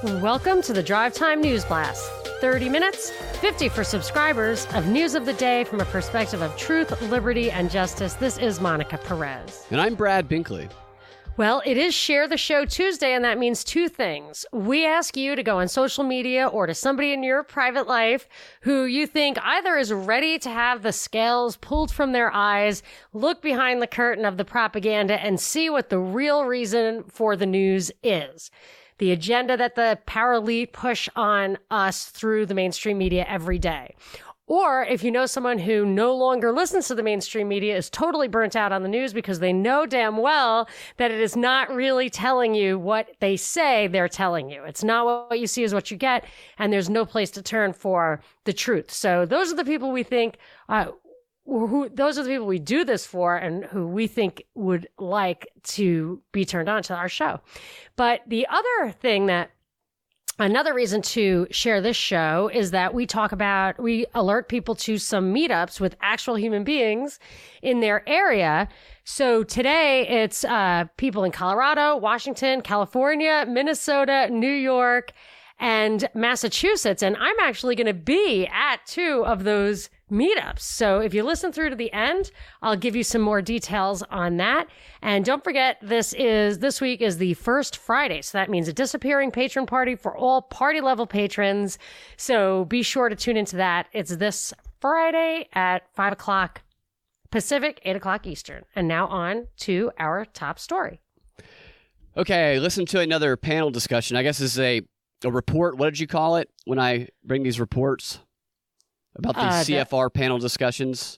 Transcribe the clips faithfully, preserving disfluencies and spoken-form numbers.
Welcome to the Drive Time News Blast. thirty minutes, fifty for subscribers, of news of the day from a perspective of truth, liberty, and justice. This is Monica Perez. And I'm Brad Binkley. Well, it is Share the Show Tuesday, and that means two things. We ask you to go on social media or to somebody in your private life who you think either is ready to have the scales pulled from their eyes, look behind the curtain of the propaganda, and see what the real reason for the news is. The agenda that the power elite push on us through the mainstream media every day. Or if you know someone who no longer listens to the mainstream media, is totally burnt out on the news because they know damn well that it is not really telling you what they say they're telling you. It's not what you see is what you get, and there's no place to turn for the truth. So those are the people we think, uh, who, those are the people we do this for and who we think would like to be turned on to our show. But the other thing that Another reason to share this show is that we talk about, we alert people to some meetups with actual human beings in their area. So today it's uh, people in Colorado, Washington, California, Minnesota, New York, and Massachusetts. And I'm actually going to be at two of those meetups. So if you listen through to the end, I'll give you some more details on that. And don't forget, this is this week is the first Friday. So that means a disappearing patron party for all party level patrons. So be sure to tune into that. It's this Friday at five o'clock Pacific, eight o'clock Eastern. And now on to our top story. Okay, listen to another panel discussion. I guess this is a, a report. What did you call it when I bring these reports? About these uh, C F R that... panel discussions.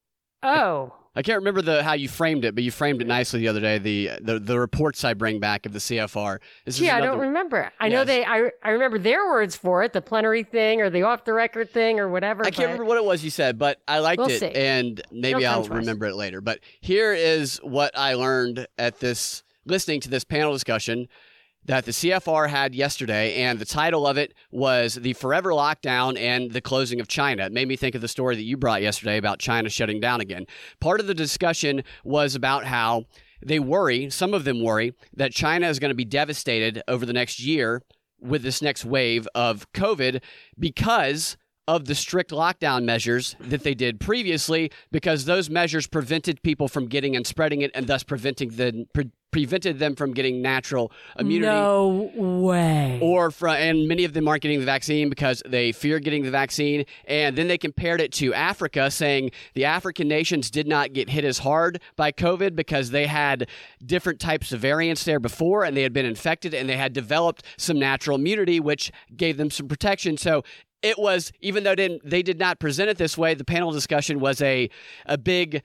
Oh. I, I can't remember the how you framed it, but you framed it nicely the other day, the the, the reports I bring back of the C F R. This Gee, another... I don't remember. I yes. know they, I, I remember their words for it, the plenary thing or the off-the-record thing or whatever. I can't remember what it was you said, but I liked we'll it, see. and maybe I'll remember it later. But here is what I learned at this, listening to this panel discussion that the C F R had yesterday, and the title of it was The Forever Lockdown and the Closing of China. It made me think of the story that you brought yesterday about China shutting down again. Part of the discussion was about how they worry, some of them worry, that China is going to be devastated over the next year with this next wave of COVID because of the strict lockdown measures that they did previously, because those measures prevented people from getting and spreading it, and thus preventing the pre- prevented them from getting natural immunity. No way. Or from, and many of them aren't getting the vaccine because they fear getting the vaccine. And then they compared it to Africa, saying the African nations did not get hit as hard by COVID because they had different types of variants there before, and they had been infected, and they had developed some natural immunity, which gave them some protection. So it was, even though didn't, they did not present it this way, the panel discussion was a a big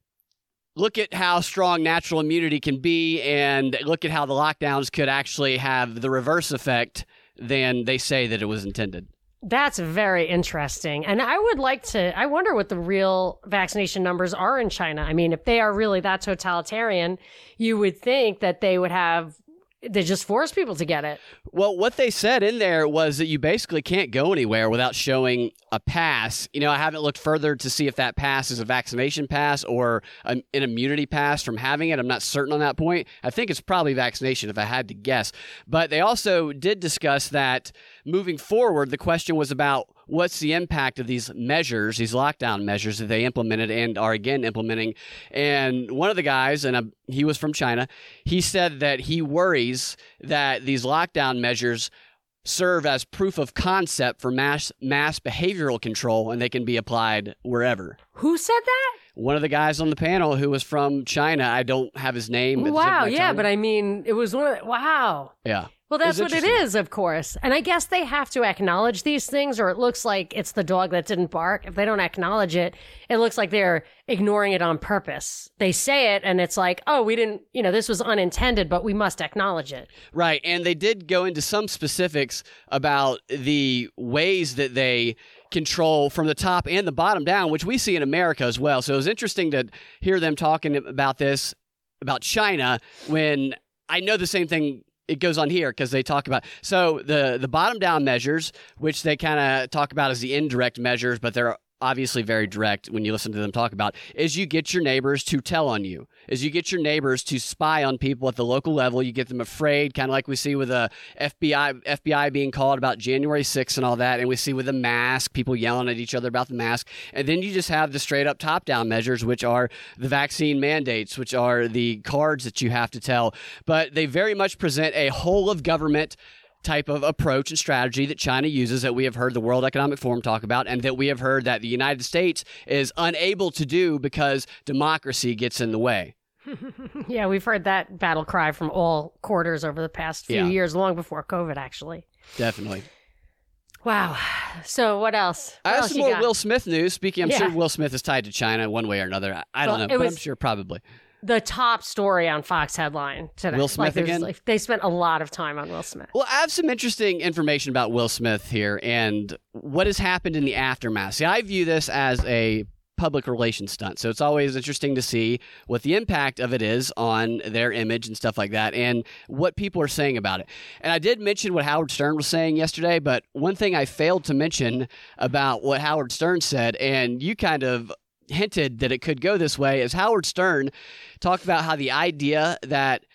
look at how strong natural immunity can be, and look at how the lockdowns could actually have the reverse effect than they say that it was intended. That's very interesting. And I would like to, I wonder what the real vaccination numbers are in China. I mean, if they are really that totalitarian, you would think that they would have, they just force people to get it. Well, what they said in there was that you basically can't go anywhere without showing a pass. You know, I haven't looked further to see if that pass is a vaccination pass or an immunity pass from having it. I'm not certain on that point. I think it's probably vaccination if I had to guess. But they also did discuss that moving forward, the question was about what's the impact of these measures, these lockdown measures that they implemented and are again implementing. And one of the guys, and uh, he was from China, he said that he worries that these lockdown measures serve as proof of concept for mass mass behavioral control, and they can be applied wherever. Who said that? One of the guys on the panel who was from China. I don't have his name. Wow, yeah, but I mean, it was one of the, wow. Yeah. Well, that's what it is, of course. And I guess they have to acknowledge these things, or it looks like it's the dog that didn't bark. If they don't acknowledge it, it looks like they're ignoring it on purpose. They say it, and it's like, oh, we didn't, you know, this was unintended, but we must acknowledge it. Right. And they did go into some specifics about the ways that they control from the top and the bottom down, which we see in America as well. So it was interesting to hear them talking about this, about China, when I know the same thing it goes on here because they talk about, so the, the bottom down measures, which they kind of talk about as the indirect measures, but they're obviously very direct when you listen to them talk about, is you get your neighbors to tell on you, is you get your neighbors to spy on people at the local level. You get them afraid, kind of like we see with the F B I F B I being called about January sixth and all that, and we see with the mask, people yelling at each other about the mask. And then you just have the straight up top-down measures, which are the vaccine mandates, which are the cards that you have to tell. But they very much present a whole of government type of approach and strategy that China uses, that we have heard the World Economic Forum talk about, and that we have heard that the United States is unable to do because democracy gets in the way. Yeah, we've heard that battle cry from all quarters over the past few yeah. years, long before COVID, actually. Definitely. Wow. So what else? What I have else some you more got? Will Smith news. Speaking, I'm Yeah. sure Will Smith is tied to China one way or another. I, I Well, don't it know, but was- I'm sure probably. The top story on Fox headline today. Will Smith like, there's, again? Like, they spent a lot of time on Will Smith. Well, I have some interesting information about Will Smith here and what has happened in the aftermath. See, I view this as a public relations stunt, so it's always interesting to see what the impact of it is on their image and stuff like that, and what people are saying about it. And I did mention what Howard Stern was saying yesterday, but one thing I failed to mention about what Howard Stern said, and you kind of hinted that it could go this way, is Howard Stern talked about how the idea that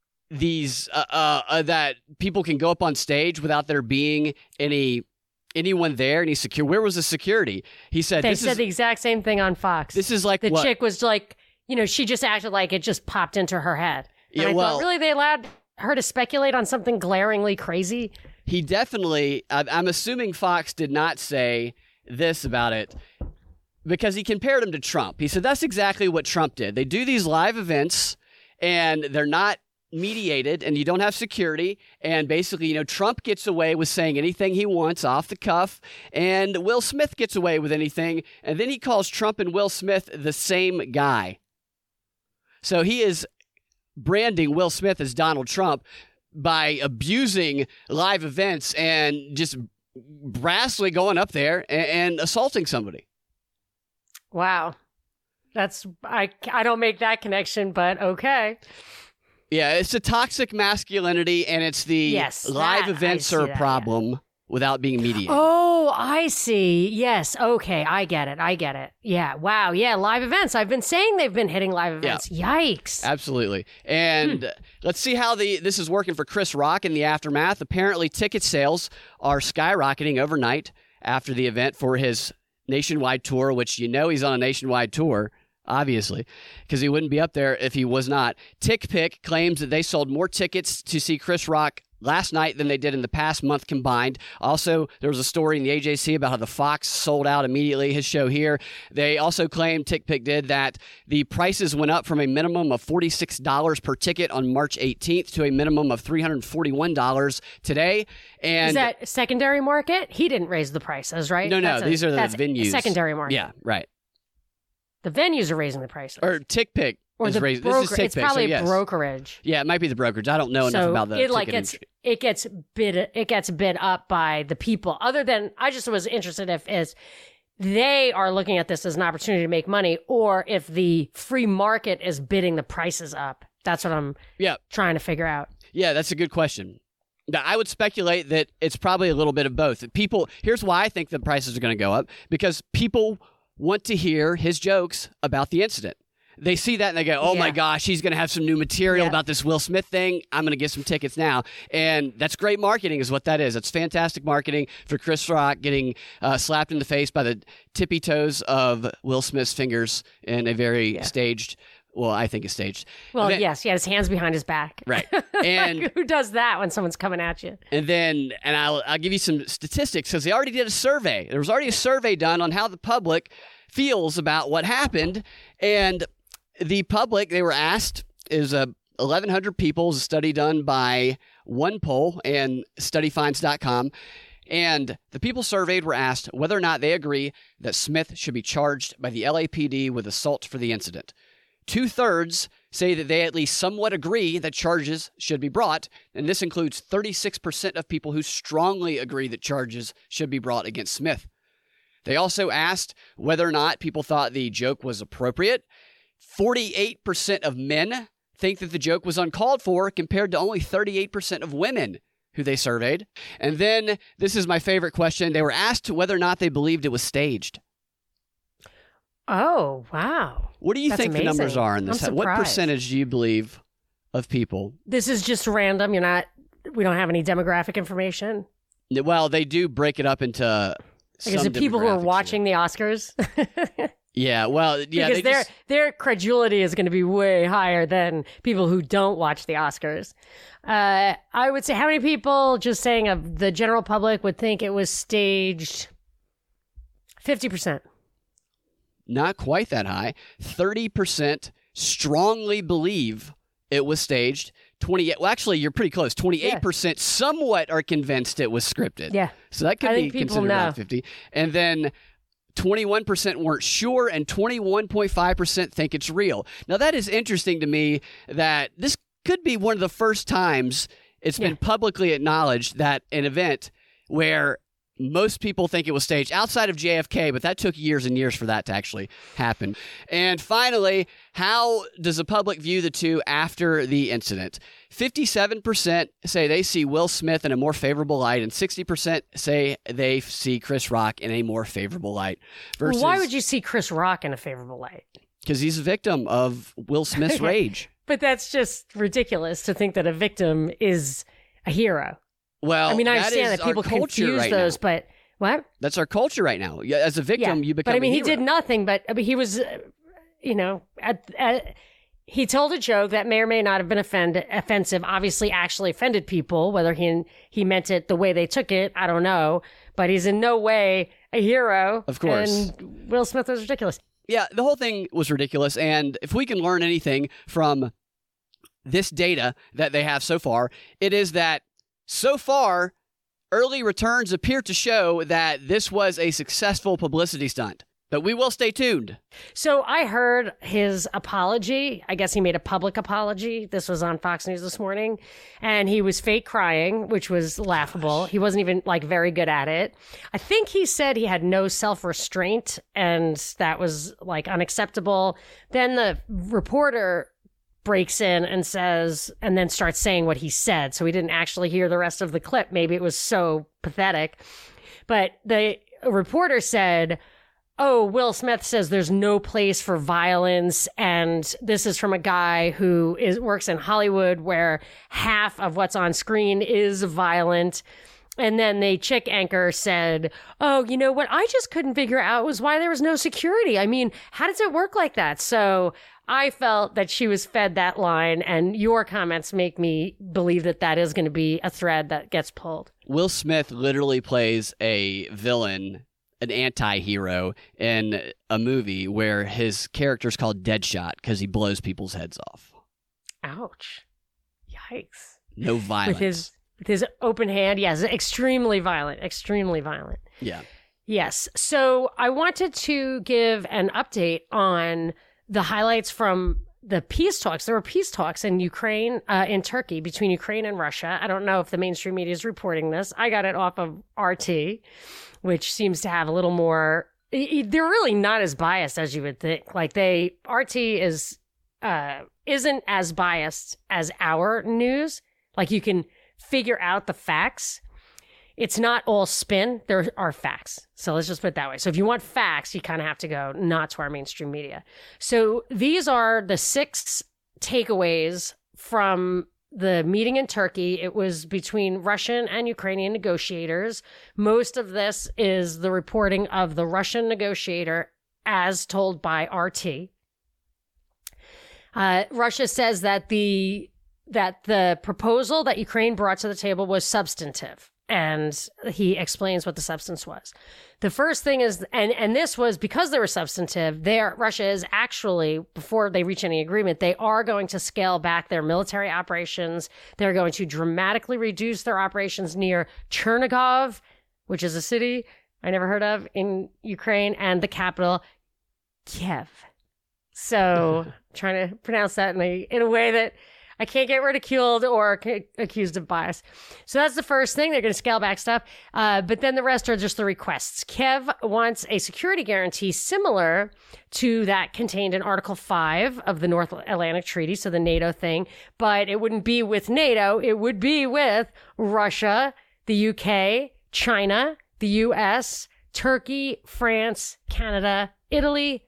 these uh, uh, uh, that people can go up on stage without there being any anyone there, any secure. Where was the security? He said They this said is the exact same thing on Fox. this is like the what, chick was like, you know, she just acted like it just popped into her head. And Yeah, I well- thought, really, they allowed her to speculate on something glaringly crazy? he definitely. I, I'm assuming Fox did not say this about it, because he compared him to Trump. He said that's exactly what Trump did. They do these live events, and they're not mediated, and you don't have security. And basically, you know, Trump gets away with saying anything he wants off the cuff, and Will Smith gets away with anything. And then he calls Trump and Will Smith the same guy. So he is branding Will Smith as Donald Trump by abusing live events and just brassly going up there and, and assaulting somebody. Wow. That's, I, I don't make that connection, but okay. Yeah, it's a toxic masculinity, and it's the Yes, live that- I events see are a that, yeah. problem without being mediated. Oh, I see. Yes. Okay. I get it. I get it. Yeah. Wow. Yeah. Live events. I've been saying they've been hitting live events. Yikes. Absolutely. And Hmm. let's see how the this is working for Chris Rock in the aftermath. Apparently, ticket sales are skyrocketing overnight after the event for his nationwide tour, which you know he's on a nationwide tour, obviously, because he wouldn't be up there if he was not. TickPick claims that they sold more tickets to see Chris Rock last night than they did in the past month combined. Also, there was a story in the A J C about how the Fox sold out immediately, his show here. They also claimed, TickPick did, that the prices went up from a minimum of forty-six dollars per ticket on March eighteenth to a minimum of three hundred forty-one dollars today. And Is that secondary market? He didn't raise the prices, right? no, no, That's a- these are the that's a venues. secondary market. Yeah, right. The venues are raising the prices. Or TickPick Or is the raised. broker. This is TickPick, It's probably so yes. a brokerage. Yeah, it might be the brokerage. I don't know enough So about the it like ticket gets industry. it gets bid it gets bid up by the people. Other than I just was interested if is they are looking at this as an opportunity to make money, or if the free market is bidding the prices up. That's what I'm Yeah. trying to figure out. Yeah, that's a good question. Now, I would speculate that it's probably a little bit of both. People, here's why I think the prices are going to go up, because people want to hear his jokes about the incident. They see that and they go, oh my Yeah. gosh, he's going to have some new material Yeah. about this Will Smith thing. I'm going to get some tickets now. And that's great marketing is what that is. It's fantastic marketing for Chris Rock getting uh, slapped in the face by the tippy toes of Will Smith's fingers in a very Yeah. staged, well, I think it's staged. Well, And then- yes, he had his hands behind his back. Right. And Who does that when someone's coming at you? And then, and I'll, I'll give you some statistics because they already did a survey. There was already a survey done on how the public feels about what happened. And the public, they were asked, is a eleven hundred people, is a study done by OnePoll and study finds dot com. And the people surveyed were asked whether or not they agree that Smith should be charged by the L A P D with assault for the incident. Two-thirds say that they at least somewhat agree that charges should be brought, and this includes thirty-six percent of people who strongly agree that charges should be brought against Smith. They also asked whether or not people thought the joke was appropriate. forty-eight percent of men think that the joke was uncalled for, compared to only thirty-eight percent of women who they surveyed. And then, this is my favorite question, they were asked whether or not they believed it was staged. Oh, wow. What do you That's think amazing. the numbers are in this? I'm What surprised. percentage do you believe of people? This is just random. You're not, we don't have any demographic information. Well, they do break it up into Like, is some it people who are demographics watching the Oscars? here. Yeah, well, yeah. because they their just, their credulity is going to be way higher than people who don't watch the Oscars. Uh, I would say, how many people, just saying of the general public, would think it was staged? fifty percent. not quite that high. thirty percent strongly believe it was staged. twenty-eight Well, actually, you're pretty close. twenty-eight percent somewhat are convinced it was scripted. Yeah. So that could I be think people considered know. around fifty. And then twenty-one percent weren't sure, and twenty-one point five percent think it's real. Now, that is interesting to me that this could be one of the first times it's Yeah. been publicly acknowledged that an event where most people think it was staged outside of J F K, but that took years and years for that to actually happen. And finally, how does the public view the two after the incident? fifty-seven percent say they see Will Smith in a more favorable light, and sixty percent say they see Chris Rock in a more favorable light. Versus, Why would you see Chris Rock in a favorable light? Because he's a victim of Will Smith's rage. But that's just ridiculous to think that a victim is a hero. Well, I mean, I that understand is that people our culture confuse right those, now. but what? That's our culture right now. Yeah, as a victim, Yeah. you become But I mean, a he hero. did nothing, but I mean, he was, uh, you know, at, at, he told a joke that may or may not have been offend, offensive, obviously actually offended people, whether he he meant it the way they took it, I don't know. But he's in no way a hero. Of course. And Will Smith was ridiculous. Yeah, the whole thing was ridiculous. And if we can learn anything from this data that they have so far, it is that so far, early returns appear to show that this was a successful publicity stunt. But we will stay tuned. So I heard his apology. I guess he made a public apology. This was on Fox News this morning. And he was fake crying, which was laughable. He wasn't even like very good at it. I think he said he had no self-restraint and that was like unacceptable. Then the reporter breaks in and says, and then starts saying what he said. So we didn't actually hear the rest of the clip. Maybe it was so pathetic. But the reporter said, oh, Will Smith says there's no place for violence. And this is from a guy who is works in Hollywood where half of what's on screen is violent. And then the chick anchor said, oh, you know what I just couldn't figure out was why there was no security. I mean, how does it work like that? So I felt that she was fed that line, and your comments make me believe that that is going to be a thread that gets pulled. Will Smith literally plays a villain, an anti-hero in a movie where his character is called Deadshot because he blows people's heads off. Ouch. Yikes. No violence. With his with his open hand. Yes, extremely violent. Extremely violent. Yeah. Yes. So I wanted to give an update on the highlights from the peace talks. There were peace talks in Ukraine, uh, in Turkey, between Ukraine and Russia. I don't know if the mainstream media is reporting this. I got it off of R T, which seems to have a little more. They're really not as biased as you would think. Like they, R T is uh, isn't as biased as our news. Like you can figure out the facts. It's not all spin. There are facts. So let's just put it that way. So if you want facts, you kind of have to go not to our mainstream media. So these are the six takeaways from the meeting in Turkey. It was between Russian and Ukrainian negotiators. Most of this is the reporting of the Russian negotiator as told by R T. Uh, Russia says that the that the proposal that Ukraine brought to the table was substantive. And he explains what the substance was. The first thing is, and, and this was because they were substantive, there Russia is actually, before they reach any agreement, they are going to scale back their military operations. They're going to dramatically reduce their operations near Chernigov, which is a city I never heard of in Ukraine, and the capital, Kiev. So trying to pronounce that in a, in a way that I can't get ridiculed or c- accused of bias. So that's the first thing. They're going to scale back stuff. Uh, but then the rest are just the requests. Kiev wants a security guarantee similar to that contained in Article five of the North Atlantic Treaty, so the NATO thing. But it wouldn't be with NATO. It would be with Russia, the U K, China, the U S, Turkey, France, Canada, Italy,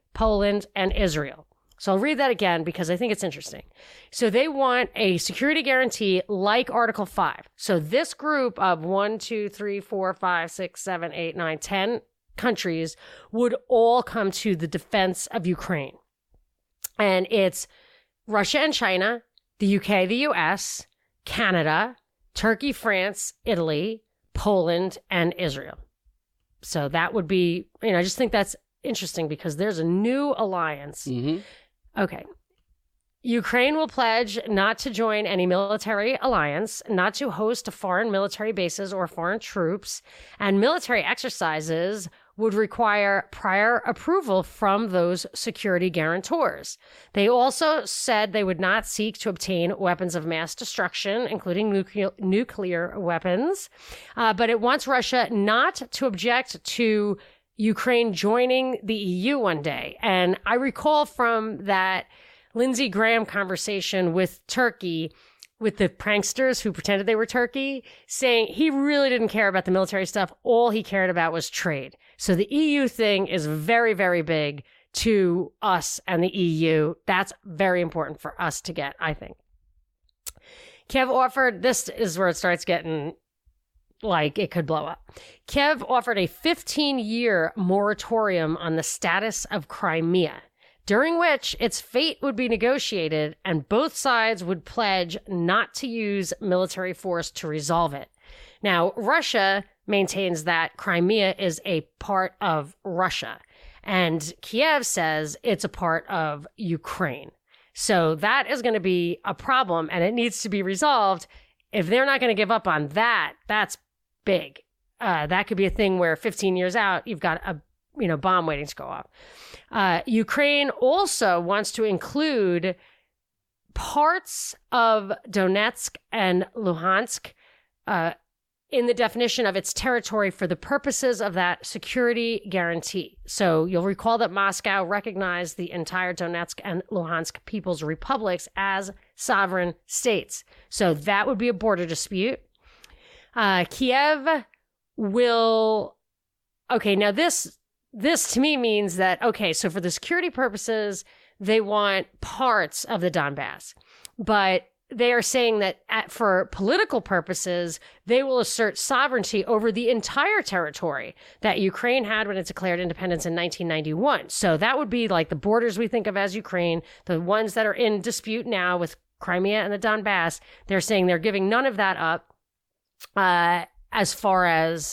Poland, and Israel. So I'll read that again because I think it's interesting. So they want a security guarantee like Article five. So this group of one, two, three, four, five, six, seven, eight, nine, ten countries would all come to the defense of Ukraine. And it's Russia and China, the U K, the U S, Canada, Turkey, France, Italy, Poland, and Israel. So that would be, you know, I just think that's interesting because there's a new alliance. Mm-hmm. Okay. Ukraine will pledge not to join any military alliance, not to host foreign military bases or foreign troops, and military exercises would require prior approval from those security guarantors. They also said they would not seek to obtain weapons of mass destruction, including nuclear, nuclear weapons, uh, but it wants Russia not to object to Ukraine joining the E U one day. And I recall from that Lindsey Graham conversation with Turkey, with the pranksters who pretended they were Turkey, saying he really didn't care about the military stuff. All he cared about was trade. So the E U thing is very, very big to us and the E U. That's very important for us to get, I think. Kiev offered, this is where it starts getting like it could blow up. Kiev offered a fifteen-year moratorium on the status of Crimea, during which its fate would be negotiated and both sides would pledge not to use military force to resolve it. Now, Russia maintains that Crimea is a part of Russia, and Kiev says it's a part of Ukraine. So that is going to be a problem, and it needs to be resolved. If they're not going to give up on that, that's big. Uh, that could be a thing where fifteen years out, you've got a you know bomb waiting to go off. Uh, Ukraine also wants to include parts of Donetsk and Luhansk uh, in the definition of its territory for the purposes of that security guarantee. So you'll recall that Moscow recognized the entire Donetsk and Luhansk People's Republics as sovereign states. So that would be a border dispute. Uh, Kiev will... Okay, now this... This to me means that, okay, so for the security purposes, they want parts of the Donbass, but they are saying that at, for political purposes, they will assert sovereignty over the entire territory that Ukraine had when it declared independence in nineteen ninety-one. So that would be like the borders we think of as Ukraine, the ones that are in dispute now with Crimea and the Donbass. They're saying they're giving none of that up uh, as far as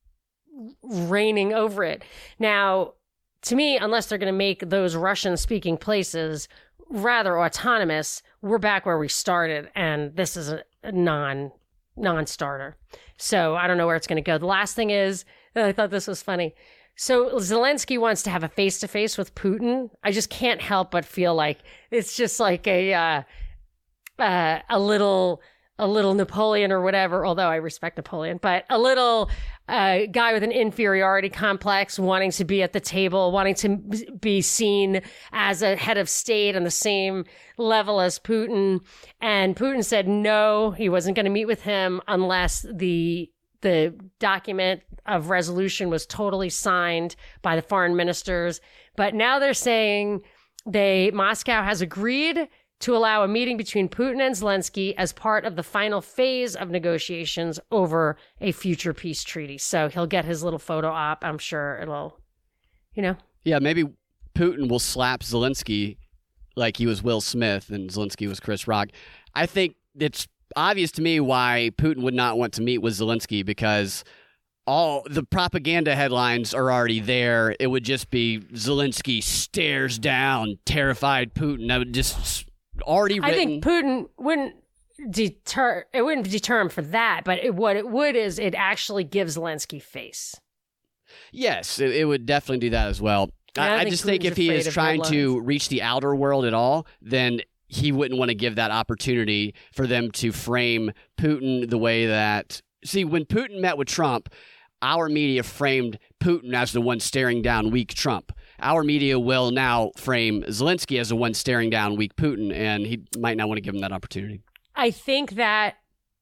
reigning over it. Now, to me, unless they're going to make those Russian-speaking places rather autonomous, we're back where we started, and this is a, a non, non-starter. So I don't know where it's going to go. The last thing is, I thought this was funny. So Zelensky wants to have a face-to-face with Putin. I just can't help but feel like it's just like a uh, uh, a little... a little Napoleon or whatever, although I respect Napoleon, but a little uh, guy with an inferiority complex wanting to be at the table, wanting to be seen as a head of state on the same level as Putin. And Putin said no, he wasn't going to meet with him unless the the document of resolution was totally signed by the foreign ministers. But now they're saying they Moscow has agreed to allow a meeting between Putin and Zelensky as part of the final phase of negotiations over a future peace treaty. So he'll get his little photo op. I'm sure it'll, you know. Yeah, maybe Putin will slap Zelensky like he was Will Smith and Zelensky was Chris Rock. I think it's obvious to me why Putin would not want to meet with Zelensky, because all the propaganda headlines are already there. It would just be Zelensky stares down, terrified Putin. That would just... already written. I think Putin wouldn't deter, it wouldn't deter him for that, but it, what it would is it actually gives Zelensky face. Yes, it, it would definitely do that as well. I, I, I just think if he is trying to reach the outer world at all, then he wouldn't want to give that opportunity for them to frame Putin the way that... See, when Putin met with Trump, our media framed Putin as the one staring down weak Trump. Our media will now frame Zelensky as the one staring down weak Putin, and he might not want to give him that opportunity. I think that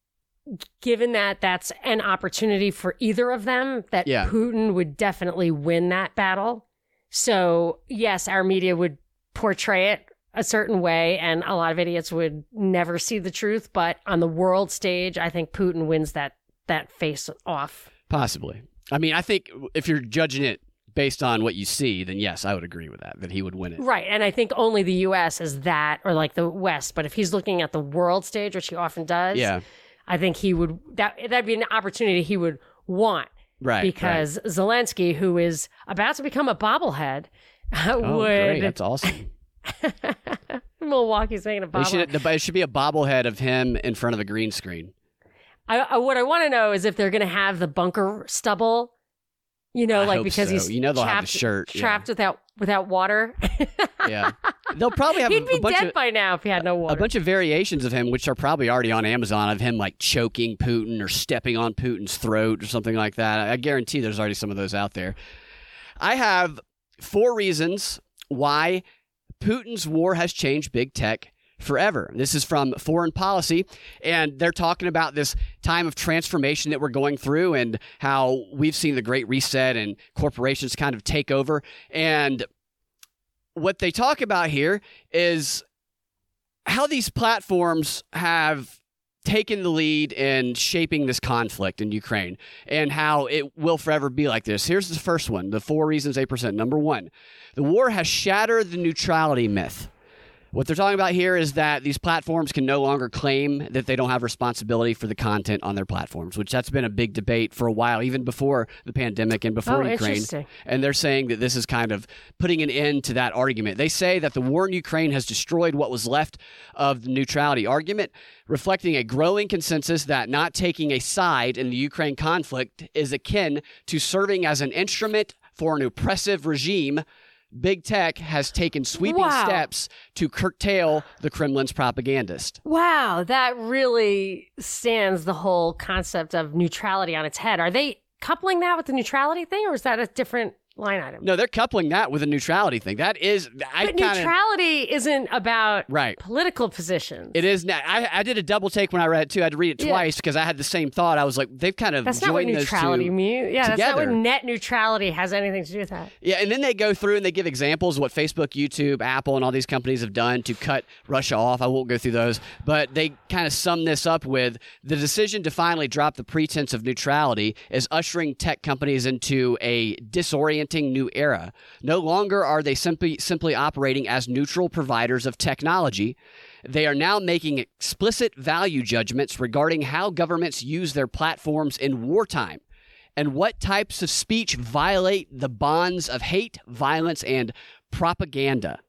given that that's an opportunity for either of them, that yeah. Putin would definitely win that battle. So, yes, our media would portray it a certain way, and a lot of idiots would never see the truth. But on the world stage, I think Putin wins that that face off. Possibly. I mean, I think if you're judging it based on what you see, then yes, I would agree with that, that he would win it. Right. And I think only the U S is that, or like the West. But if he's looking at the world stage, which he often does, yeah. I think he would, that, that'd be an opportunity he would want. Right. Because right. Zelensky, who is about to become a bobblehead, oh, would. Great. That's awesome. Milwaukee's making a bobblehead. Should, it should be a bobblehead of him in front of a green screen. I, I, what I want to know is if they're going to have the bunker stubble, you know, I like hope because so. he's you know they'll trapped, have the shirt trapped yeah. without without water. Yeah, they'll probably have He'd a, be a bunch dead of, by now if he had no water. A bunch of variations of him, which are probably already on Amazon, of him like choking Putin or stepping on Putin's throat or something like that. I guarantee there's already some of those out there. I have four reasons why Putin's war has changed big tech forever. This is from Foreign Policy, and they're talking about this time of transformation that we're going through and how we've seen the Great Reset and corporations kind of take over. And what they talk about here is how these platforms have taken the lead in shaping this conflict in Ukraine and how it will forever be like this. Here's the first one, the four reasons they present. Number one, the war has shattered the neutrality myth. What they're talking about here is that these platforms can no longer claim that they don't have responsibility for the content on their platforms, which that's been a big debate for a while, even before the pandemic and before oh, Ukraine. And they're saying that this is kind of putting an end to that argument. They say that the war in Ukraine has destroyed what was left of the neutrality argument, reflecting a growing consensus that not taking a side in the Ukraine conflict is akin to serving as an instrument for an oppressive regime. Big tech has taken sweeping wow. steps to curtail the Kremlin's propagandist. Wow, that really stands the whole concept of neutrality on its head. Are they coupling that with the neutrality thing, or is that a different line item? No, they're coupling that with a neutrality thing. That is, I but kinda, neutrality isn't about right. political positions. It is not. I, I did a double take when I read it too. I had to read it twice because yeah. I had the same thought. I was like, they've kind of that's joined not what neutrality means. Yeah, together. That's not what net neutrality has anything to do with that. Yeah, and then they go through and they give examples of what Facebook, YouTube, Apple, and all these companies have done to cut Russia off. I won't go through those, but they kind of sum this up with the decision to finally drop the pretense of neutrality is ushering tech companies into a disorienting new era. No longer are they simply simply operating as neutral providers of technology. They are now making explicit value judgments regarding how governments use their platforms in wartime and what types of speech violate the bonds of hate, violence, and propaganda.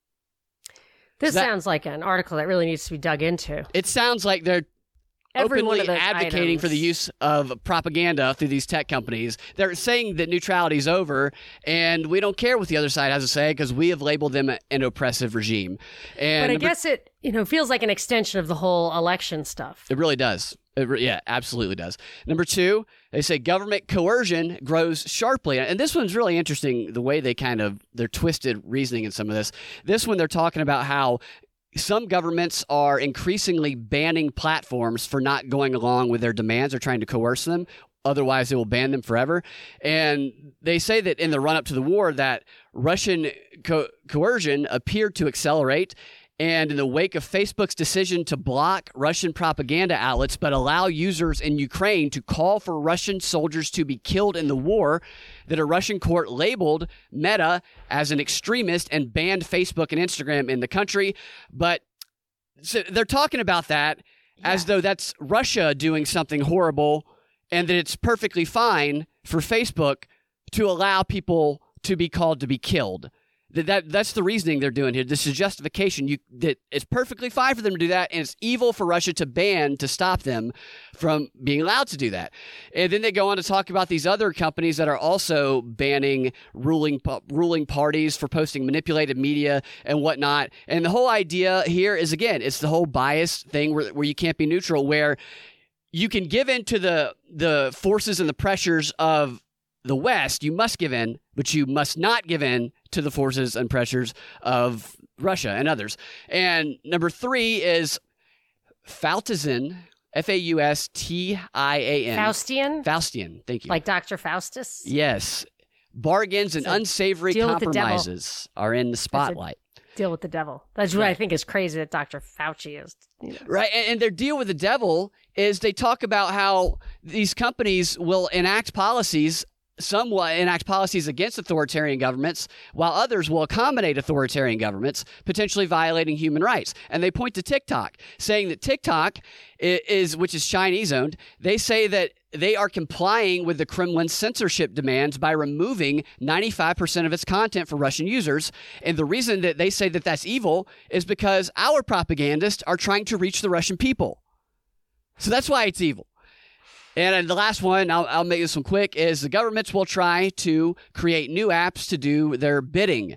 This so that, sounds like an article that really needs to be dug into. It sounds like they're Every openly one of advocating items. for the use of propaganda through these tech companies. They're saying that neutrality is over, and we don't care what the other side has to say because we have labeled them an oppressive regime. And but I number, guess it you know feels like an extension of the whole election stuff. It really does. It re- yeah, absolutely does. Number two, they say government coercion grows sharply. And this one's really interesting, the way they kind of, their twisted reasoning in some of this. This one, they're talking about how some governments are increasingly banning platforms for not going along with their demands or trying to coerce them. Otherwise, they will ban them forever. And they say that in the run-up to the war, that Russian co- coercion appeared to accelerate. And in the wake of Facebook's decision to block Russian propaganda outlets but allow users in Ukraine to call for Russian soldiers to be killed in the war, that a Russian court labeled Meta as an extremist and banned Facebook and Instagram in the country. But so they're talking about that yeah. as though that's Russia doing something horrible and that it's perfectly fine for Facebook to allow people to be called to be killed. That, that that's the reasoning they're doing here. This is justification. You that it's perfectly fine for them to do that, and it's evil for Russia to ban to stop them from being allowed to do that. And then they go on to talk about these other companies that are also banning ruling ruling parties for posting manipulated media and whatnot. And the whole idea here is, again, it's the whole bias thing where where you can't be neutral, where you can give in to the the forces and the pressures of the West. You must give in, but you must not give in to the forces and pressures of Russia and others. And number three is Faustin, F A U S T I A N. Faustian? Faustian, thank you. Like Doctor Faustus? Yes. bargains and so unsavory compromises are in the spotlight. Deal with the devil. That's what right. I think is crazy that Doctor Fauci is. You know. Right. And, and their deal with the devil is they talk about how these companies will enact policies, some will enact policies against authoritarian governments, while others will accommodate authoritarian governments, potentially violating human rights. And they point to TikTok, saying that TikTok is, which is Chinese owned, they say that they are complying with the Kremlin's censorship demands by removing ninety-five percent of its content for Russian users. And the reason that they say that that's evil is because our propagandists are trying to reach the Russian people. So that's why it's evil. And the last one, I'll, I'll make this one quick, is the governments will try to create new apps to do their bidding.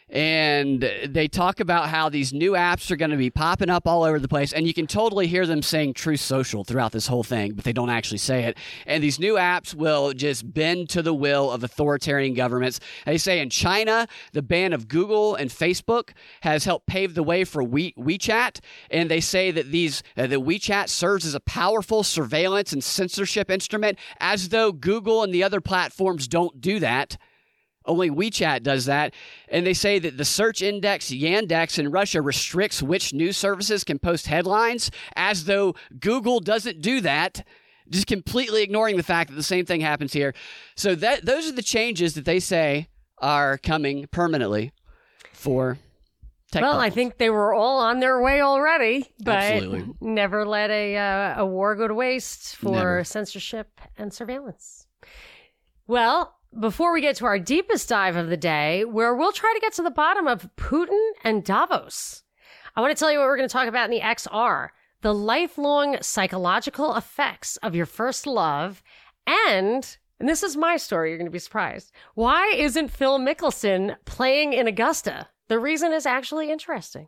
And they talk about how these new apps are going to be popping up all over the place. And you can totally hear them saying Truth Social throughout this whole thing, but they don't actually say it. And these new apps will just bend to the will of authoritarian governments. They say in China, the ban of Google and Facebook has helped pave the way for We- WeChat. And they say that these uh, the WeChat serves as a powerful surveillance and censorship instrument, as though Google and the other platforms don't do that. Only WeChat does that. And they say that the search index Yandex in Russia restricts which news services can post headlines, as though Google doesn't do that, just completely ignoring the fact that the same thing happens here. So that those are the changes that they say are coming permanently for tech Well, bubbles. I think they were all on their way already, but Absolutely. never let a, uh, a war go to waste for Never. censorship and surveillance. Well, before we get to our deepest dive of the day, where we'll try to get to the bottom of Putin and Davos, I want to tell you what we're going to talk about in the X R, the lifelong psychological effects of your first love, and, and this is my story, you're going to be surprised, why isn't Phil Mickelson playing in Augusta? The reason is actually interesting.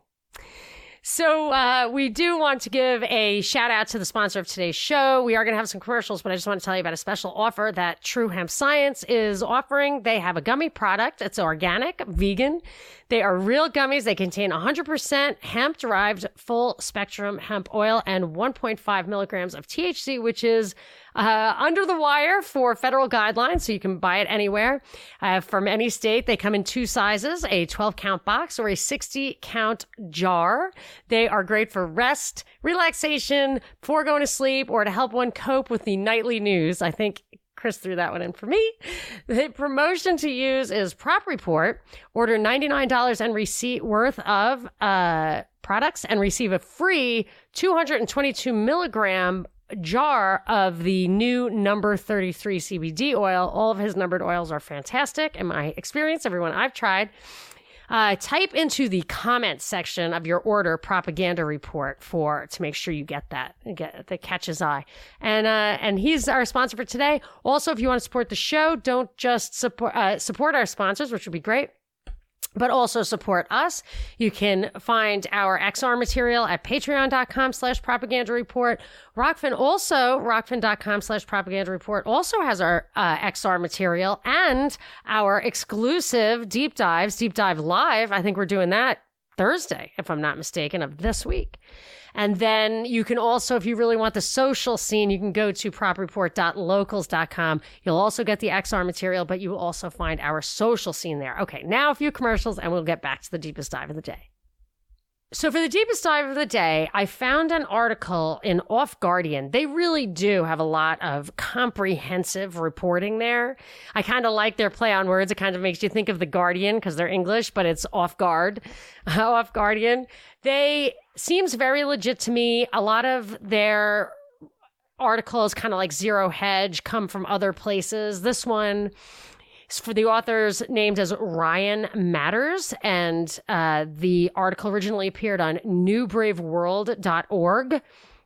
So uh, we do want to give a shout out to the sponsor of today's show. We are going to have some commercials, but I just want to tell you about a special offer that True Hemp Science is offering. They have a gummy product. It's organic, vegan. They are real gummies. They contain one hundred percent hemp-derived full-spectrum hemp oil and one point five milligrams of T H C, which is uh, under the wire for federal guidelines, so you can buy it anywhere. Uh, from any state, they come in two sizes, a twelve-count box or a sixty-count jar. They are great for rest, relaxation, before going to sleep, or to help one cope with the nightly news. I think Chris threw that one in for me. The promotion to use is Prop Report. Order ninety-nine dollars and receipt worth of uh, products and receive a free two hundred twenty-two milligram jar of the new number thirty-three C B D oil. All of his numbered oils are fantastic in my experience, everyone I've tried. Uh, type into the comment section of your order propaganda report for to make sure you get that get that catches eye. And uh, and he's our sponsor for today. Also, if you want to support the show, don't just support uh, support our sponsors, which would be great, but also support us. You can find our X R material at patreon.com slash propaganda report. Rockfin also, rockfin.com slash propaganda report also has our uh, X R material and our exclusive deep dives, deep dive live. I think we're doing that Thursday, if I'm not mistaken, of this week. And then you can also, if you really want the social scene, you can go to prop report dot locals dot com. You'll also get the X R material, but you will also find our social scene there. Okay, now a few commercials and we'll get back to the deepest dive of the day. So for the deepest dive of the day, I found an article in Off Guardian. They really do have a lot of comprehensive reporting there. I kind of like their play on words. It kind of makes you think of The Guardian because they're English, but it's Off Guard, Off Guardian. They seems very legit to me. A lot of their articles, kind of like Zero Hedge, come from other places. This one is for the authors named as Ryan Matters, and uh, the article originally appeared on new brave world dot org.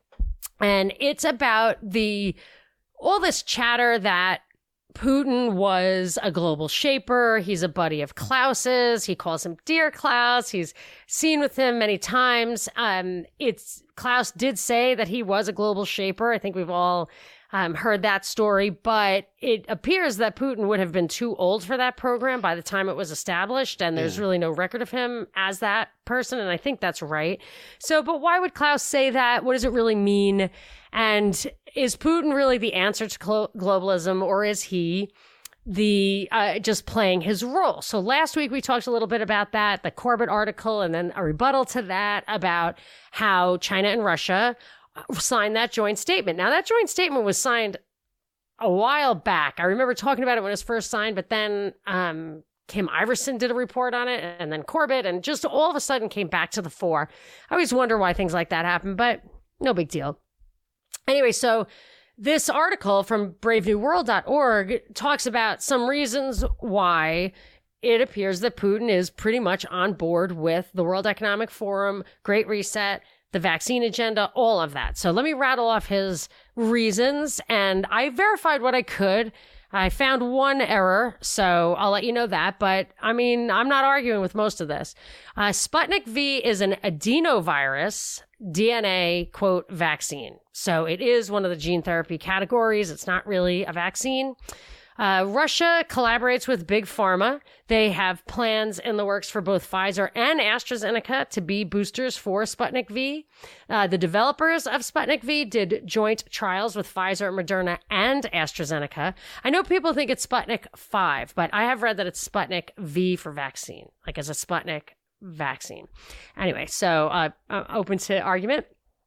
And it's about the all this chatter that Putin was a global shaper. He's a buddy of Klaus's. He calls him Dear Klaus. He's seen with him many times. Um, it's Klaus did say that he was a global shaper. I think we've all um, heard that story, but it appears that Putin would have been too old for that program by the time it was established, and there's yeah. really no record of him as that person, and I think that's right. So, but why would Klaus say that? What does it really mean? And is Putin really the answer to globalism, or is he the uh, just playing his role. So last week we talked a little bit about that, the Corbett article, and then a rebuttal to that about how China and Russia signed that joint statement. Now, that joint statement was signed a while back. I remember talking about it when it was first signed, but then um, Kim Iverson did a report on it, and then Corbett, and just all of a sudden came back to the fore. I always wonder why things like that happen, but no big deal. Anyway, so this article from brave new world dot org talks about some reasons why it appears that Putin is pretty much on board with the World Economic Forum, Great Reset, the vaccine agenda, all of that. So let me rattle off his reasons, and I verified what I could. I found one error, so I'll let you know that. But, I mean, I'm not arguing with most of this. Uh, Sputnik V is an adenovirus D N A, quote, vaccine. So it is one of the gene therapy categories. It's not really a vaccine. Uh, Russia collaborates with Big Pharma. They have plans in the works for both Pfizer and AstraZeneca to be boosters for Sputnik V. Uh, the developers of Sputnik V did joint trials with Pfizer, Moderna, and AstraZeneca. I know people think it's Sputnik five, but I have read that it's Sputnik V for vaccine, like as a Sputnik vaccine. Anyway, so uh, I'm open to argument.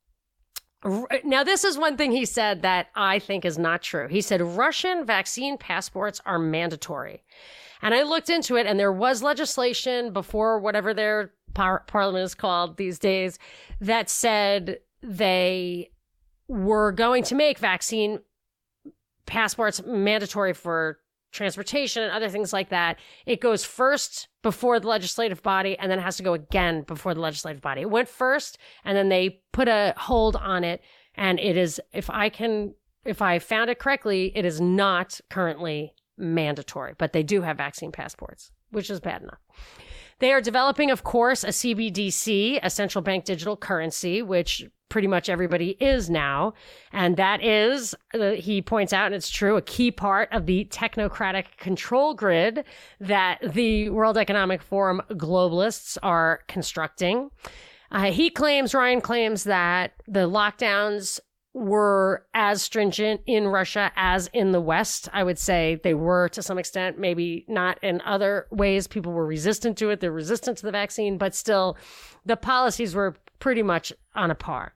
Now, this is one thing he said that I think is not true. He said Russian vaccine passports are mandatory. And I looked into it, and there was legislation before whatever their par- parliament is called these days that said they were going to make vaccine passports mandatory for transportation and other things like that. It goes first before the legislative body, and then it has to go again before the legislative body. It went first, and then they put a hold on it. And it is, if I can, if I found it correctly, it is not currently mandatory, but they do have vaccine passports, which is bad enough. They are developing, of course, a C B D C, a central bank digital currency, which pretty much everybody is now. And that is, uh, he points out, and it's true, a key part of the technocratic control grid that the World Economic Forum globalists are constructing. Uh, he claims, Ryan claims that the lockdowns were as stringent in Russia as in the West. I would say they were to some extent, maybe not in other ways. People were resistant to it. They're resistant to the vaccine, but still the policies were pretty much on a par.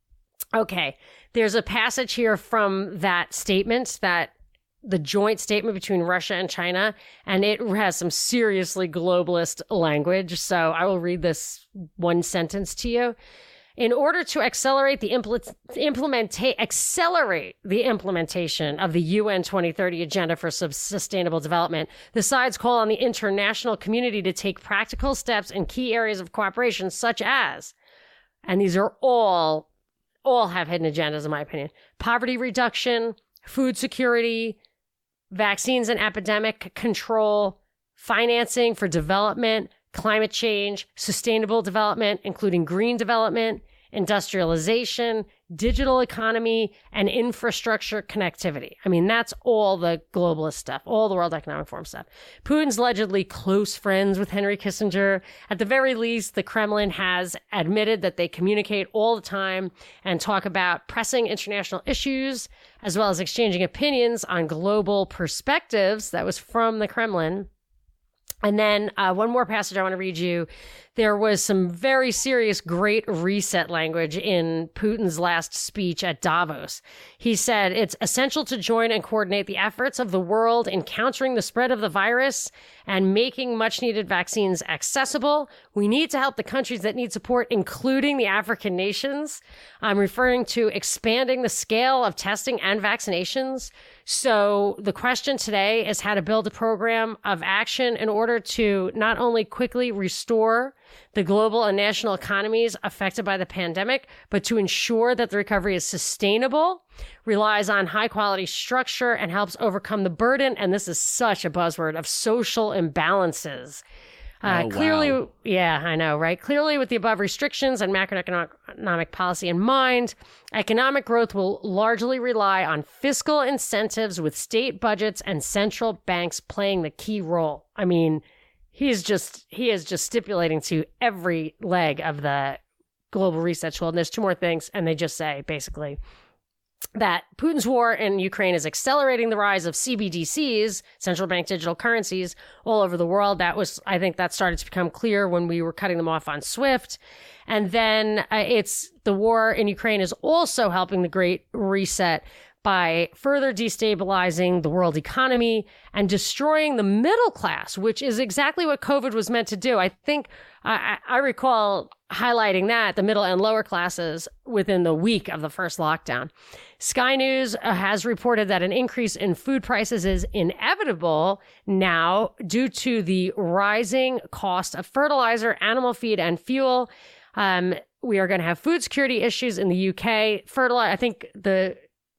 Okay, there's a passage here from that statement, that the joint statement between Russia and China, and it has some seriously globalist language. So I will read this one sentence to you. In order to accelerate the impl- implementa- accelerate the implementation of the U N twenty thirty Agenda for Sustainable Development, the sides call on the international community to take practical steps in key areas of cooperation, such as, and these are all all have hidden agendas, in my opinion, poverty reduction, food security, vaccines and epidemic control, financing for development, climate change, sustainable development, including green development, industrialization, digital economy, and infrastructure connectivity. I mean, that's all the globalist stuff, all the World Economic Forum stuff. Putin's allegedly close friends with Henry Kissinger. At the very least, the Kremlin has admitted that they communicate all the time and talk about pressing international issues, as well as exchanging opinions on global perspectives. That was from the Kremlin. And then uh, one more passage I want to read you. There was some very serious Great Reset language in Putin's last speech at Davos. He said, it's essential to join and coordinate the efforts of the world in countering the spread of the virus and making much needed vaccines accessible. We need to help the countries that need support, including the African nations. I'm referring to expanding the scale of testing and vaccinations. So the question today is how to build a program of action in order to not only quickly restore the global and national economies affected by the pandemic, but to ensure that the recovery is sustainable, relies on high quality structure, and helps overcome the burden, and this is such a buzzword, of social imbalances. Uh, oh, clearly, wow. yeah, I know, right? Clearly, with the above restrictions and macroeconomic policy in mind, economic growth will largely rely on fiscal incentives, with state budgets and central banks playing the key role. I mean, he's just, he is just stipulating to every leg of the global reset tool. And there's two more things, and they just say, basically, that Putin's war in Ukraine is accelerating the rise of C B D Cs, central bank digital currencies, all over the world. That was, I think that started to become clear when we were cutting them off on SWIFT. And then uh, it's the war in Ukraine is also helping the Great Reset by further destabilizing the world economy and destroying the middle class, which is exactly what COVID was meant to do. I think I, I recall highlighting that, the middle and lower classes, within the week of the first lockdown. Sky News uh, has reported that an increase in food prices is inevitable now due to the rising cost of fertilizer, animal feed, and fuel. Um, we are going to have food security issues in the U K. Fertilizer, I think the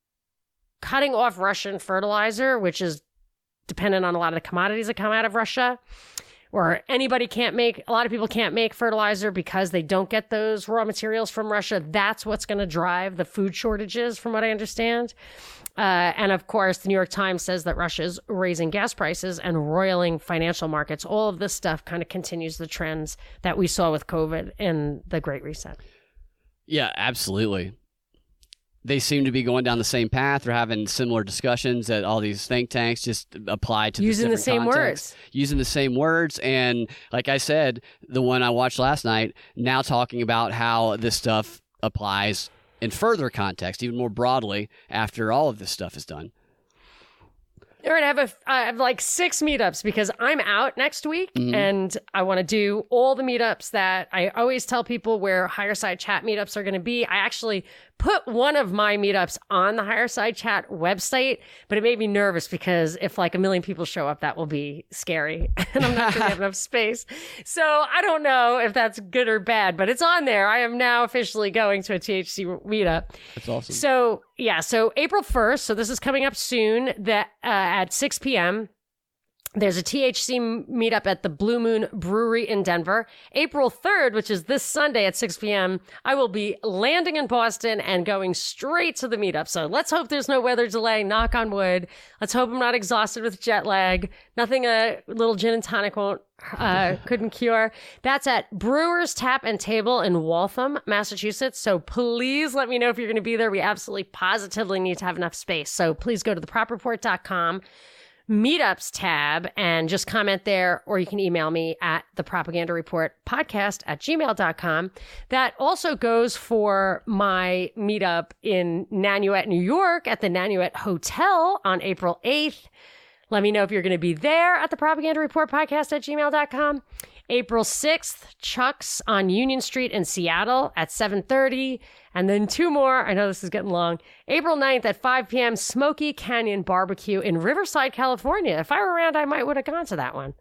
cutting off Russian fertilizer, which is dependent on a lot of the commodities that come out of Russia, or anybody can't make, a lot of people can't make fertilizer because they don't get those raw materials from Russia. That's what's going to drive the food shortages, from what I understand. Uh, and of course, the New York Times says that Russia is raising gas prices and roiling financial markets. All of this stuff kind of continues the trends that we saw with COVID and the Great Reset. Yeah, absolutely. They seem to be going down the same path. They're having similar discussions that all these think tanks just apply to using the same contexts, words, using the same words. And like I said, the one I watched last night, now talking about how this stuff applies in further context, even more broadly, after all of this stuff is done. All right, I have, a, I have like six meetups because I'm out next week, mm-hmm. and I want to do all the meetups that I always tell people where Higher Side Chat meetups are going to be. I actually put one of my meetups on the Higher Side Chat website, but it made me nervous because if like a million people show up, that will be scary, and I'm not sure we have enough space. So I don't know if that's good or bad, but it's on there. I am now officially going to a T H C meetup. That's awesome. So yeah, so April first, so this is coming up soon, that uh, at six p.m., there's a T H C meetup at the Blue Moon Brewery in Denver. April third, which is this Sunday at six p.m., I will be landing in Boston and going straight to the meetup. So let's hope there's no weather delay, knock on wood. Let's hope I'm not exhausted with jet lag. Nothing a little gin and tonic won't uh, couldn't cure. That's at Brewers Tap and Table in Waltham, Massachusetts. So please let me know if you're going to be there. We absolutely positively need to have enough space. So please go to the prop report dot com. Meetups tab and just comment there, or you can email me at the propaganda report podcast at gmail dot com. That also goes for my meetup in Nanuet, New York at the Nanuet Hotel on April eighth. Let me know if you're going to be there at the propaganda report podcast at gmail dot com. April sixth, Chuck's on Union Street in Seattle at seven thirty. And then two more. I know this is getting long. April ninth at five p.m., Smoky Canyon Barbecue in Riverside, California. If I were around, I might would have gone to that one.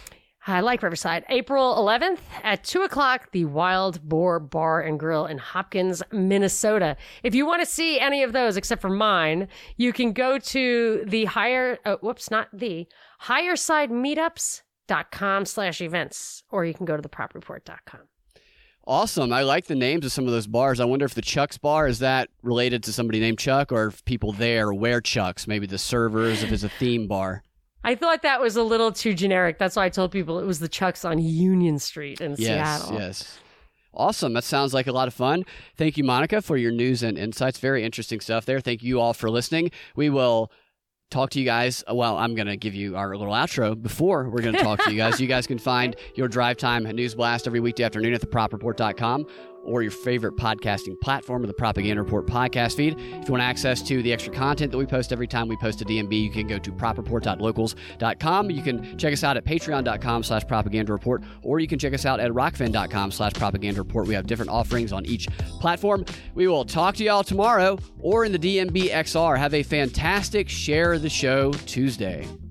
I like Riverside. April eleventh at two o'clock, the Wild Boar Bar and Grill in Hopkins, Minnesota. If you want to see any of those, except for mine, you can go to the higher, oh, whoops, not the, higher side meetups dot com slash events, or you can go to the prop report dot com. Awesome. I like the names of some of those bars. I wonder if the Chuck's bar, is that related to somebody named Chuck, or if people there wear Chucks, maybe the servers, if it's a theme bar. I thought that was a little too generic. That's why I told people it was the Chuck's on Union Street in yes, Seattle. Yes, yes. Awesome. That sounds like a lot of fun. Thank you, Monica, for your news and insights. Very interesting stuff there. Thank you all for listening. We will talk to you guys. Well, I'm going to give you our little outro before we're going to talk to you guys. You guys can find your Drive Time News Blast every weekday afternoon at the prop report dot com or your favorite podcasting platform or the Propaganda Report podcast feed. If you want access to the extra content that we post every time we post a D M B, you can go to prop report dot locals dot com. You can check us out at patreon dot com slash propaganda report, or you can check us out at rockfin dot com slash propaganda report. We have different offerings on each platform. We will talk to y'all tomorrow or in the D M B X R. Have a fantastic Share the Show Tuesday.